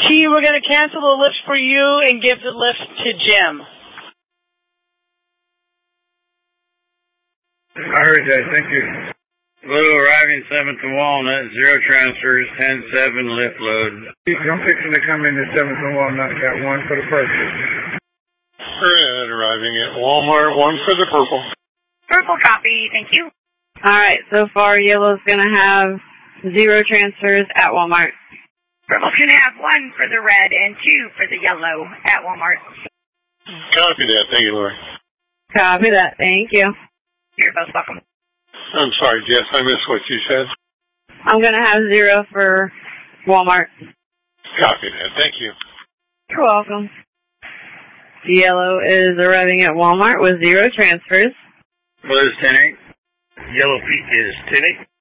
T, we're going to cancel the lift for you and give the lift to Jim. I heard that. Thank you. Blue arriving 7th and Walnut, 0 transfers, 10-7 lift load. I'm fixing to come into 7th and Walnut, got 1 for the purple. Red arriving at Walmart, 1 for the purple. Purple copy, thank you. All right, so far Yellow's going to have 0 transfers at Walmart. Purple's going to have 1 for the red and 2 for the yellow at Walmart. Copy that. Thank you, Lori. Copy that. Thank you. You're both welcome. I'm sorry, Jess. I missed what you said. I'm going to have 0 for Walmart. Copy that. Thank you. You're welcome. Yellow is arriving at Walmart with 0 transfers. Blue's 10-8. Yellow Peak is 10-8.